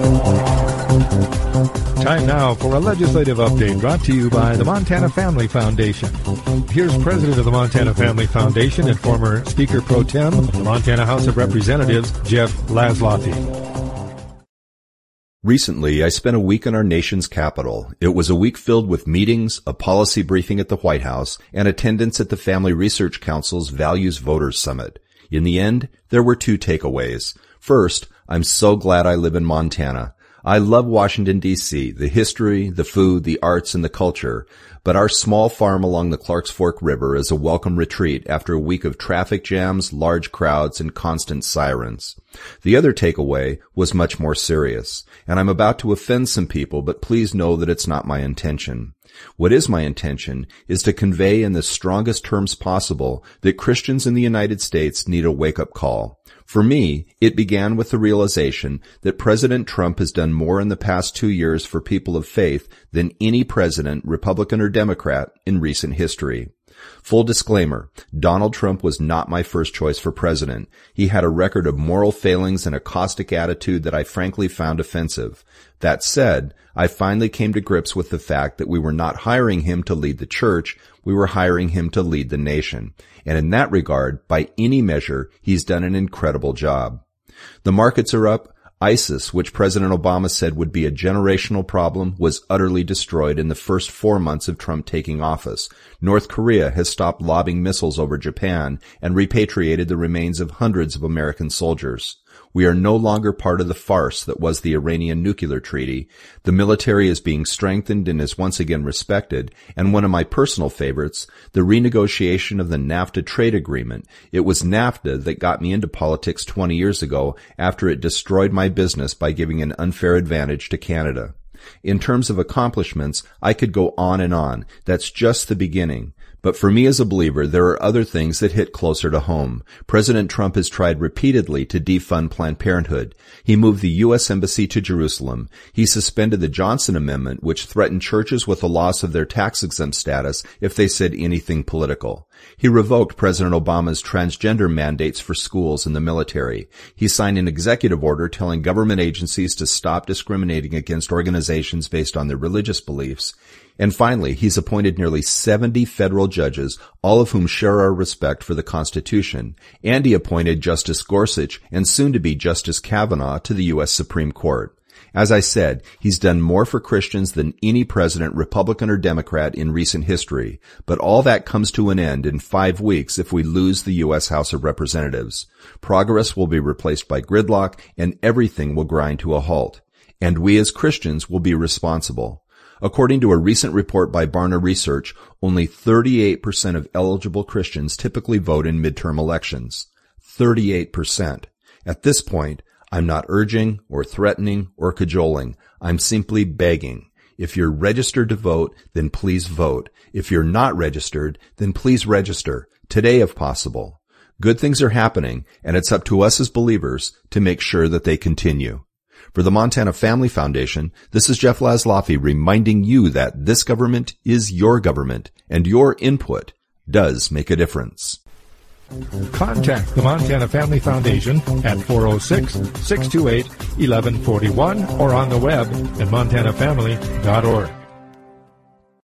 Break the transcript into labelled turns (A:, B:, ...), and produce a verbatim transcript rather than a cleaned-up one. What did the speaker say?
A: Time now for a legislative update brought to you by the Montana Family Foundation. Here's President of the Montana Family Foundation and former Speaker Pro Tem of the Montana House of Representatives, Jeff Laszloffy.
B: Recently, I spent a week in our nation's capital. It was a week filled with meetings, a policy briefing at the White House, and attendance at the Family Research Council's Values Voters Summit. In the end, there were two takeaways. First, I'm so glad I live in Montana. I love Washington, D C, the history, the food, the arts, and the culture, but our small farm along the Clarks Fork River is a welcome retreat after a week of traffic jams, large crowds, and constant sirens. The other takeaway was much more serious, and I'm about to offend some people, but please know that it's not my intention. What is my intention is to convey in the strongest terms possible that Christians in the United States need a wake-up call. For me, it began with the realization that President Trump has done more in the past two years for people of faith than any president, Republican or Democrat, in recent history. Full disclaimer, Donald Trump was not my first choice for president. He had a record of moral failings and a caustic attitude that I frankly found offensive. That said, I finally came to grips with the fact that we were not hiring him to lead the church, we were hiring him to lead the nation. And in that regard, by any measure, he's done an incredible job. The markets are up. ISIS, which President Obama said would be a generational problem, was utterly destroyed in the first four months of Trump taking office. North Korea has stopped lobbing missiles over Japan and repatriated the remains of hundreds of American soldiers. We are no longer part of the farce that was the Iranian nuclear treaty. The military is being strengthened and is once again respected. And one of my personal favorites, the renegotiation of the NAFTA trade agreement. It was NAFTA that got me into politics twenty years ago after it destroyed my business by giving an unfair advantage to Canada. In terms of accomplishments, I could go on and on. That's just the beginning. But for me as a believer, there are other things that hit closer to home. President Trump has tried repeatedly to defund Planned Parenthood. He moved the U S Embassy to Jerusalem. He suspended the Johnson Amendment, which threatened churches with the loss of their tax-exempt status if they said anything political. He revoked President Obama's transgender mandates for schools and the military. He signed an executive order telling government agencies to stop discriminating against organizations based on their religious beliefs. And finally, he's appointed nearly seventy federal judges, all of whom share our respect for the Constitution. And he appointed Justice Gorsuch and soon-to-be Justice Kavanaugh to the U S Supreme Court. As I said, he's done more for Christians than any president, Republican or Democrat, in recent history. But all that comes to an end in five weeks if we lose the U S House of Representatives. Progress will be replaced by gridlock, and everything will grind to a halt. And we as Christians will be responsible. According to a recent report by Barna Research, only thirty-eight percent of eligible Christians typically vote in midterm elections. thirty-eight percent. At this point, I'm not urging or threatening or cajoling. I'm simply begging. If you're registered to vote, then please vote. If you're not registered, then please register, today if possible. Good things are happening, and it's up to us as believers to make sure that they continue. For the Montana Family Foundation, this is Jeff Laszloffy reminding you that this government is your government, and your input does make a difference.
A: Contact the Montana Family Foundation at four oh six, six two eight, one one four one or on the web at montana family dot org.